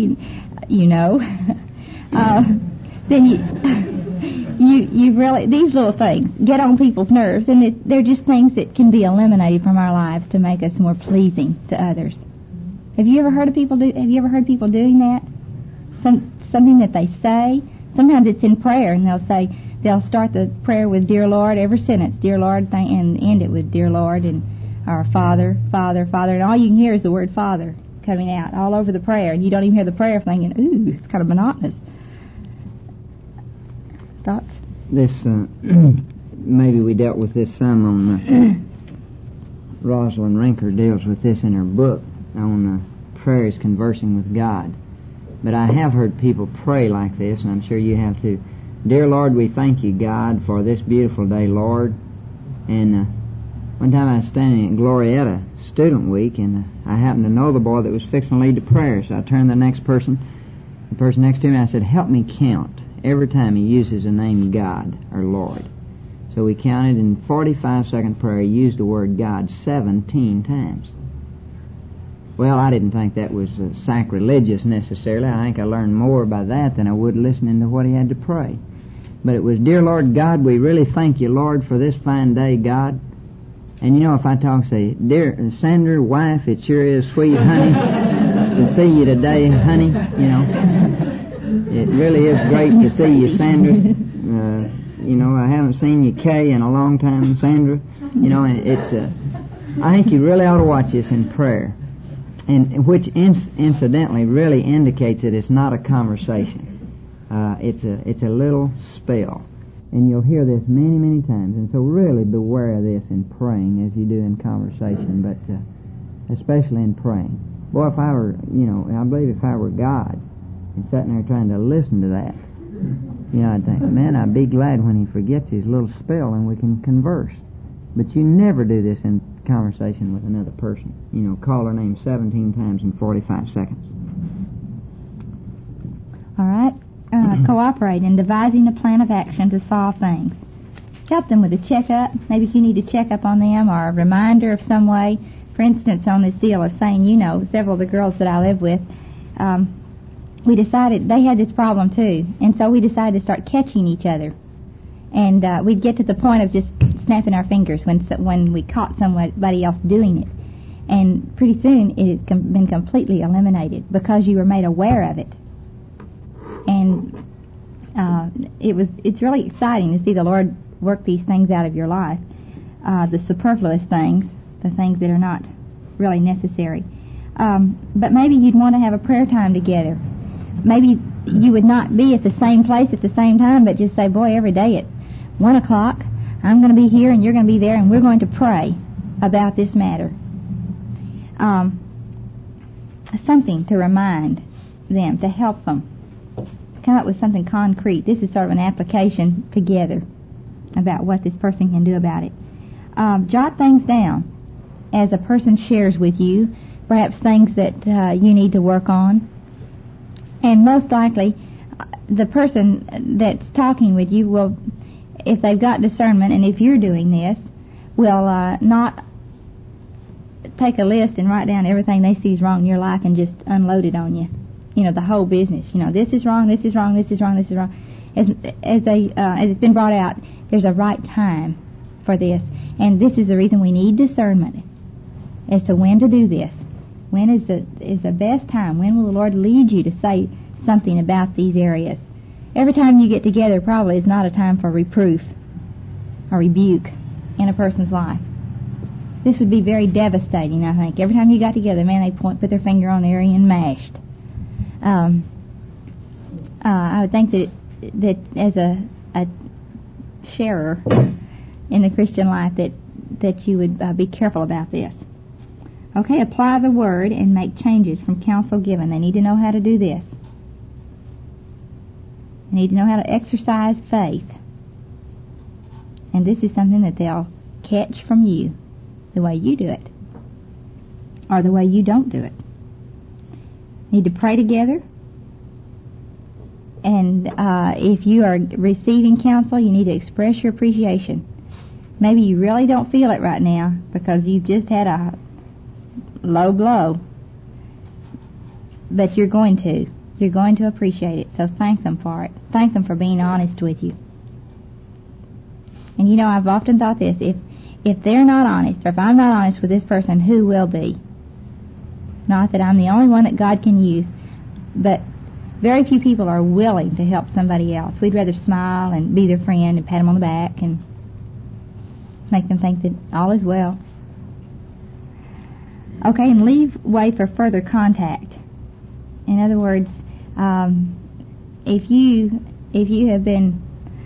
[SPEAKER 1] then you really, these little things get on people's nerves, and they're just things that can be eliminated from our lives to make us more pleasing to others. Have you ever heard people doing that? Something that they say. Sometimes it's in prayer, and they'll start the prayer with "Dear Lord," every sentence, "Dear Lord," and end it with "Dear Lord," and our Father, Father, Father, and all you can hear is the word Father coming out all over the prayer, and you don't even hear the prayer thinking, ooh, it's kind of monotonous. Thoughts?
[SPEAKER 2] This, maybe we dealt with this some on, Rosalind Rinker deals with this in her book on prayer is conversing with God. But I have heard people pray like this, and I'm sure you have too. Dear Lord, we thank you, God, for this beautiful day, Lord. And one time I was standing at Glorietta Student Week, and I happened to know the boy that was fixing to lead the prayer. So I turned to the person next to me, and I said, help me count every time he uses the name God or Lord. So we counted in 45-second prayer, he used the word God 17 times. Well, I didn't think that was sacrilegious necessarily. I think I learned more by that than I would listening to what he had to pray. But it was, Dear Lord God, we really thank you, Lord, for this fine day, God. And if I talk, say, Dear Sandra, wife, it sure is sweet, honey, to see you today, honey. It really is great to see you, Sandra. I haven't seen you, Kay, in a long time, Sandra. It's, I think you really ought to watch this in prayer. And which incidentally really indicates that it's not a conversation. It's a little spell. And you'll hear this many, many times. And so really beware of this in praying as you do in conversation, but especially in praying. Boy, if I were, I believe if I were God and sitting there trying to listen to that, I'd think, man, I'd be glad when he forgets his little spell and we can converse. But you never do this in conversation with another person. Call her name 17 times in 45 seconds.
[SPEAKER 1] All right. Cooperate in devising a plan of action to solve things. Help them with a checkup. Maybe if you need a checkup on them or a reminder of some way. For instance, on this deal of saying, several of the girls that I live with, we decided they had this problem too. And so we decided to start catching each other. And we'd get to the point of just snapping our fingers when we caught somebody else doing it. And pretty soon it had been completely eliminated because you were made aware of it. And it's really exciting to see the Lord work these things out of your life, the superfluous things, the things that are not really necessary. But maybe you'd want to have a prayer time together. Maybe you would not be at the same place at the same time, but just say, boy, every day at 1 o'clock, I'm going to be here and you're going to be there, and we're going to pray about this matter. Something to remind them, to help them. Come up with something concrete. This is sort of an application together about what this person can do about it. Jot things down as a person shares with you, perhaps things that you need to work on. And most likely, the person that's talking with you will, if they've got discernment, and if you're doing this, will not take a list and write down everything they see is wrong in your life and just unload it on you. You know, the whole business. You know, this is wrong, this is wrong, this is wrong, this is wrong. As it's been brought out, there's a right time for this. And this is the reason we need discernment as to when to do this. When is the best time? When will the Lord lead you to say something about these areas? Every time you get together probably is not a time for reproof or rebuke in a person's life. This would be very devastating, I think. Every time you got together, man, they put their finger on the area and mashed. I would think that as a sharer in the Christian life that you would be careful about this. Okay, apply the word and make changes from counsel given. They need to know how to do this. They need to know how to exercise faith. And this is something that they'll catch from you, the way you do it, or the way you don't do it. Need to pray together. And if you are receiving counsel, you need to express your appreciation. Maybe you really don't feel it right now because you've just had a low blow. But you're going to appreciate it. So thank them for it. Thank them for being honest with you. And you know, I've often thought this, if they're not honest, or if I'm not honest with this person, who will be? Not that I'm the only one that God can use, but very few people are willing to help somebody else. We'd rather smile and be their friend and pat them on the back and make them think that all is well. Okay, and leave way for further contact. In other words, if you have been,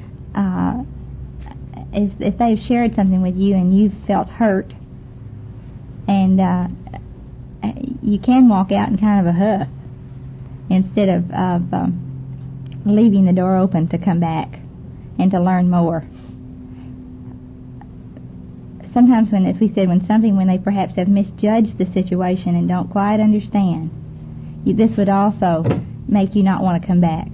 [SPEAKER 1] if they've shared something with you and you've felt hurt, and you can walk out in kind of a huff instead of leaving the door open to come back and to learn more. Sometimes when, as we said, when they perhaps have misjudged the situation and don't quite understand, this would also make you not want to come back.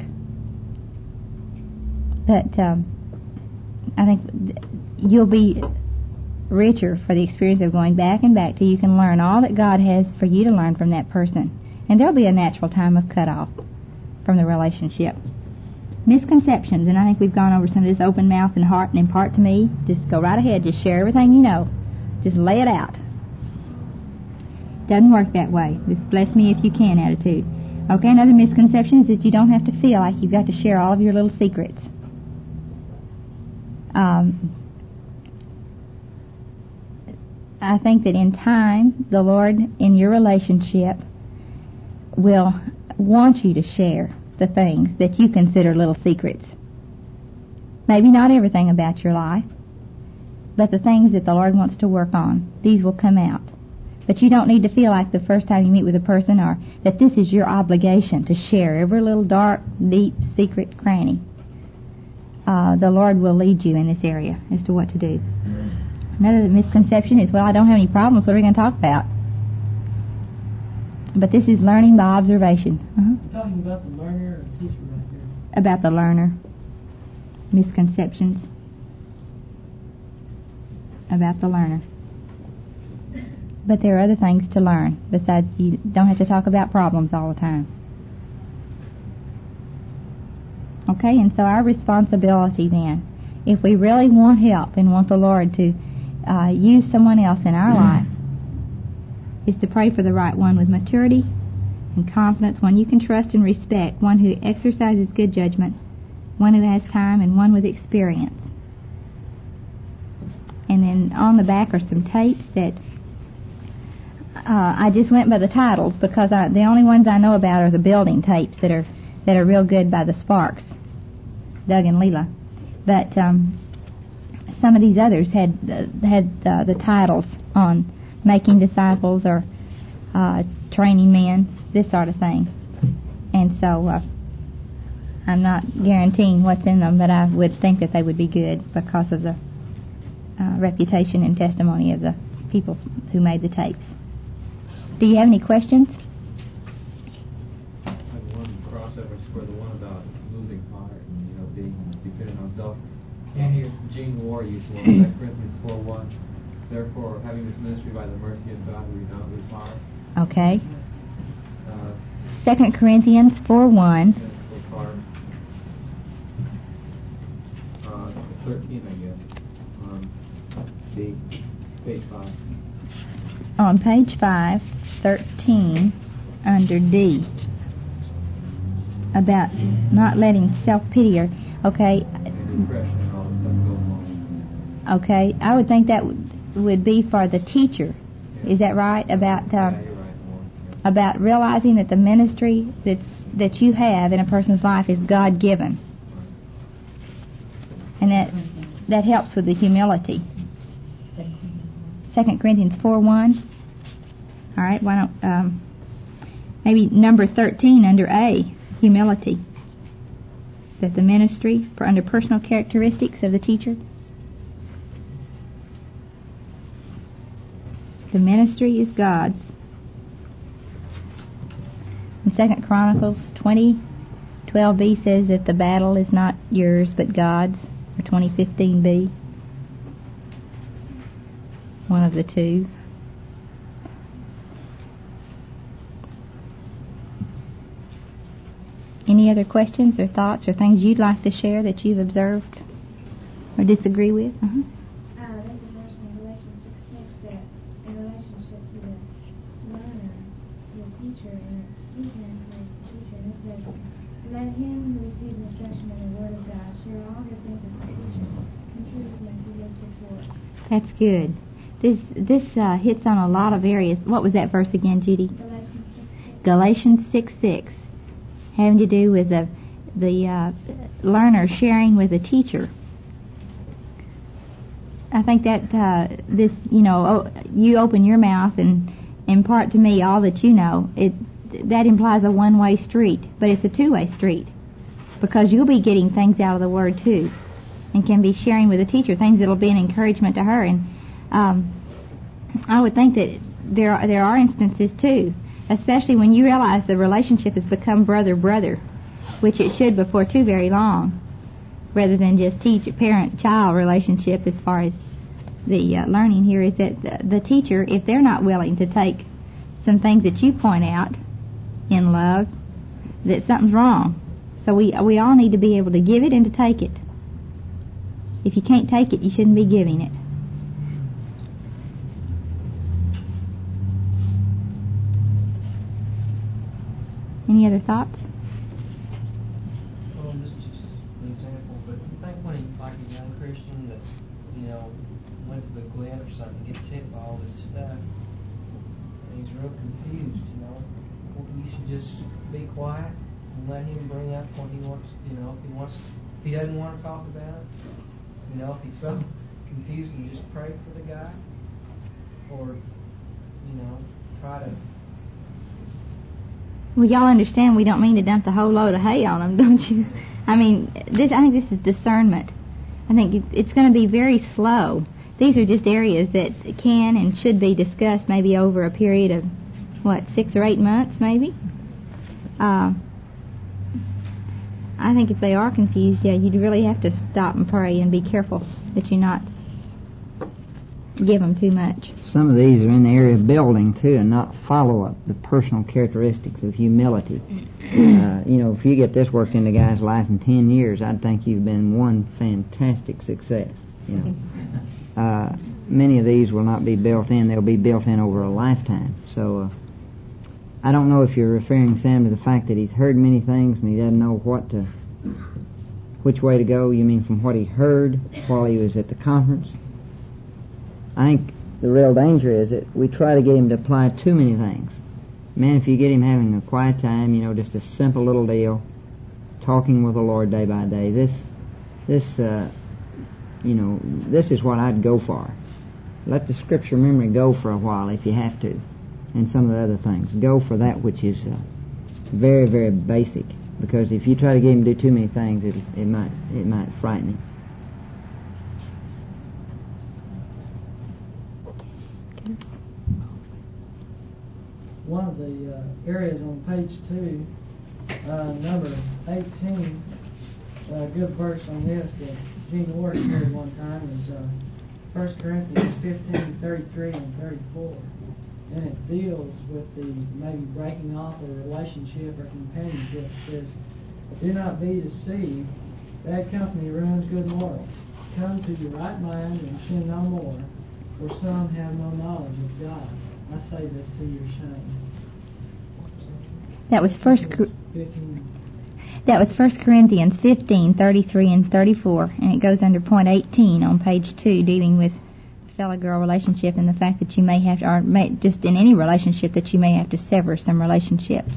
[SPEAKER 1] But I think you'll be richer for the experience of going back and back till you can learn all that God has for you to learn from that person. And there'll be a natural time of cutoff from the relationship. Misconceptions, and I think we've gone over some of this open mouth and heart and impart to me. Just go right ahead, just share everything you know. Just lay it out. Doesn't work that way. Just bless me if you can attitude. Okay, another misconception is that you don't have to feel like you've got to share all of your little secrets. I think that in time, the Lord in your relationship will want you to share the things that you consider little secrets. Maybe not everything about your life, but the things that the Lord wants to work on. These will come out. But you don't need to feel like the first time you meet with a person or that this is your obligation to share every little dark, deep, secret cranny. The Lord will lead you in this area as to what to do. Another misconception is, well, I don't have any problems, what are we going to talk about? But this is learning by observation.
[SPEAKER 4] You're talking about the learner or the teacher right here?
[SPEAKER 1] About the learner. Misconceptions. About the learner. But there are other things to learn besides you don't have to talk about problems all the time. Okay, and so our responsibility then, if we really want help and want the Lord to use someone else in our life, is to pray for the right one with maturity and confidence, one you can trust and respect, one who exercises good judgment, one who has time, and one with experience. And then on the back are some tapes that I just went by the titles because the only ones I know about are the building tapes that are real good by the Sparks, Doug and Leela. But some of these others had the titles on making disciples or training men, this sort of thing. And so I'm not guaranteeing what's in them, but I would think that they would be good because of the reputation and testimony of the people who made the tapes. Do you have any questions?
[SPEAKER 5] I have one crossover for the one about losing heart and being dependent on self. And here, Gene Moore used one, 2 Corinthians 4:1. Therefore, having this ministry by the mercy of God, we do not lose heart.
[SPEAKER 1] Okay.
[SPEAKER 5] 2
[SPEAKER 1] 2 Corinthians 4:1.
[SPEAKER 5] Yes, for part 13, I guess. The page 5.
[SPEAKER 1] On page 5, 13, under D, about not letting self-pity or, okay,
[SPEAKER 5] And depression and all the stuff goes on.
[SPEAKER 1] okay, I would think that would be for the teacher. Is that right? About
[SPEAKER 5] Yeah, you're right. More. Yeah.
[SPEAKER 1] about realizing that the ministry that you have in a person's life is God-given, and that helps with the humility. 2 Corinthians 4:1. All right, why don't maybe number 13 under A, humility. That the ministry for under personal characteristics of the teacher. The ministry is God's. In 2 Chronicles 20:12b says that the battle is not yours but God's, or 20:15b. One of the two. Any other questions or thoughts or things you'd like to share that you've observed or disagree with? Uh-huh.
[SPEAKER 6] There's a verse in Galatians 6:6 that in relationship to the learner, the teacher, and he can encourage the teacher, and it says, "Let him who receives instruction in the Word of God share all good things with his teacher, contributing unto his support."
[SPEAKER 1] That's good. This hits on a lot of areas. What was that verse again, Judy?
[SPEAKER 6] Galatians 6:6.
[SPEAKER 1] Galatians 6:6, having to do with the learner sharing with the teacher. I think that this, you open your mouth and impart to me all that you know. That implies a one-way street, but it's a two-way street, because you'll be getting things out of the Word too, and can be sharing with the teacher things that'll be an encouragement to her. And I would think that there are instances too, especially when you realize the relationship has become brother-brother, which it should before too very long, rather than just parent-child relationship. As far as the learning here is that the teacher, if they're not willing to take some things that you point out in love, that something's wrong. So we all need to be able to give it and to take it. If you can't take it, you shouldn't be giving it. Any other thoughts?
[SPEAKER 7] Well, this is just an example, but I think when like a young Christian that, went to the Glen or something, gets hit by all this stuff, and he's real confused, you should just be quiet and let him bring up what he wants, if he doesn't want to talk about it, if he's so confused, and just pray for the guy, or, try to.
[SPEAKER 1] Well, y'all understand we don't mean to dump the whole load of hay on them, don't you? I think this is discernment. I think it's going to be very slow. These are just areas that can and should be discussed maybe over a period of, 6 or 8 months maybe? I think if they are confused, you'd really have to stop and pray and be careful that you not give them too much.
[SPEAKER 2] Some of these are in the area of building too, and not follow up the personal characteristics of humility. If you get this worked into a guy's life in 10 years, I'd think you've been one fantastic success. Many of these will not be built in; they'll be built in over a lifetime. So, I don't know if you're referring, Sam, to the fact that he's heard many things and he doesn't know which way to go. You mean from what he heard while he was at the conference? I think the real danger is that we try to get him to apply too many things. Man, if you get him having a quiet time, just a simple little deal, talking with the Lord day by day, this is what I'd go for. Let the Scripture memory go for a while if you have to, and some of the other things. Go for that which is very, very basic, because if you try to get him to do too many things, it might frighten him.
[SPEAKER 4] One of the areas on page 2, number 18, a good verse on this that Gene Ward shared one time is 1 Corinthians 15:33 and 34. And it deals with the maybe breaking off a relationship or companionship. It says, "Do not be deceived. Bad company ruins good morals. Come to your right mind and sin no more, for some have no knowledge of God. I say this to your shame."
[SPEAKER 1] That was First
[SPEAKER 4] 15.
[SPEAKER 1] That was 1 Corinthians 15:33 and 34, and it goes under point 18 on page 2, dealing with fellow-girl relationship and the fact that you may have to, or just in any relationship, that you may have to sever some relationships.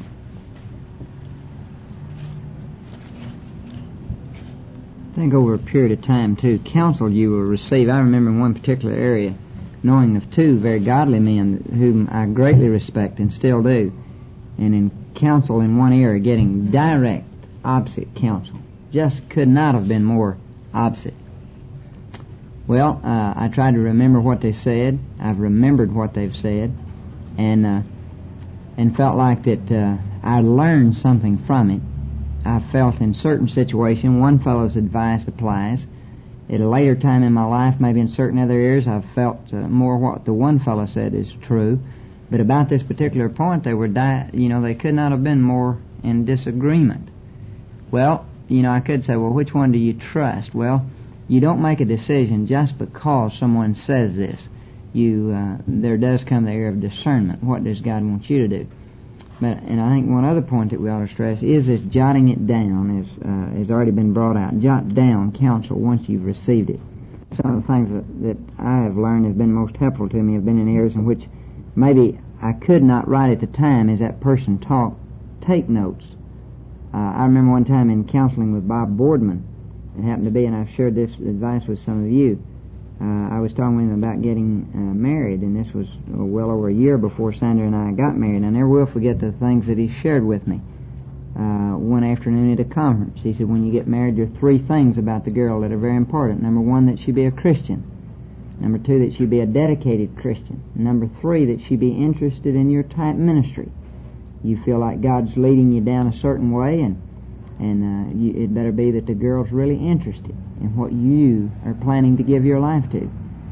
[SPEAKER 2] I think over a period of time, too, counsel you will receive. I remember in one particular area knowing of two very godly men whom I greatly respect and still do, and in counsel in one area getting direct opposite counsel. Just could not have been more opposite. Well, I tried to remember what they said. I've remembered what they've said, and felt like that I learned something from it. I felt in certain situation one fellow's advice applies. At a later time in my life, maybe in certain other areas, I've felt more what the one fellow said is true. But about this particular point, they were, they could not have been more in disagreement. Well, I could say, well, which one do you trust? Well, you don't make a decision just because someone says this. There does come the area of discernment. What does God want you to do? And I think one other point that we ought to stress is this jotting it down, as has already been brought out. Jot down counsel once you've received it. Some of the things that I have learned have been most helpful to me have been in areas in which maybe I could not write at the time as that person talked. Take notes. I remember one time in counseling with Bob Boardman. It happened to be, and I've shared this advice with some of you. I was talking with him about getting married, and this was well over a year before Sandra and I got married. I never will forget the things that he shared with me. One afternoon at a conference, he said, when you get married, there are three things about the girl that are very important. Number one, that she be a Christian. Number two, that she be a dedicated Christian. Number three, that she be interested in your type ministry. You feel like God's leading you down a certain way, and it better be that the girl's really interested in what you are planning to give your life to.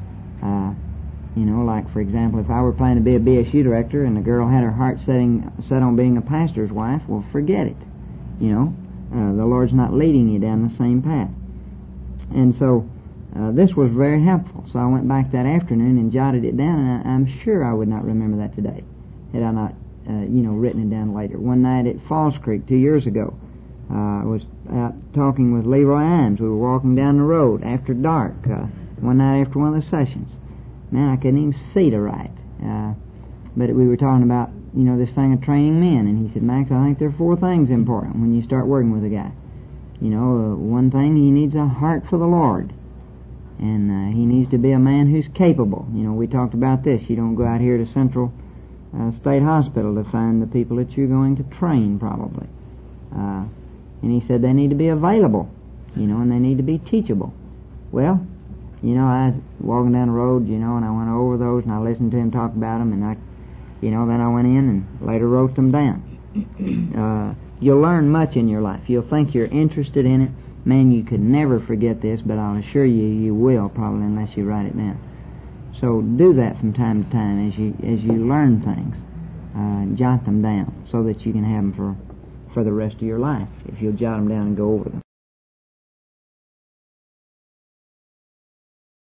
[SPEAKER 2] Like for example, if I were planning to be a BSU director and the girl had her heart set on being a pastor's wife, well, forget it. The Lord's not leading you down the same path. And so this was very helpful. So I went back that afternoon and jotted it down, and I'm sure I would not remember that today had I not, written it down later. One night at Falls Creek 2 years ago, I was out talking with Leroy Imes. We were walking down the road after dark one night after one of the sessions. Man, I couldn't even see to write. But we were talking about, this thing of training men. And he said, Max, I think there are 4 things important when you start working with a guy. One thing, he needs a heart for the Lord. And he needs to be a man who's capable. We talked about this. You don't go out here to Central State Hospital to find the people that you're going to train, probably. And he said they need to be available, and they need to be teachable. Well, I was walking down the road, and I went over those, and I listened to him talk about them, and then I went in and later wrote them down. You'll learn much in your life. You'll think you're interested in it. Man, you could never forget this, but I'll assure you, you will probably unless you write it down. So do that from time to time as you learn things. Jot them down so that you can have them for the rest of your life if you'll jot them down and go over them.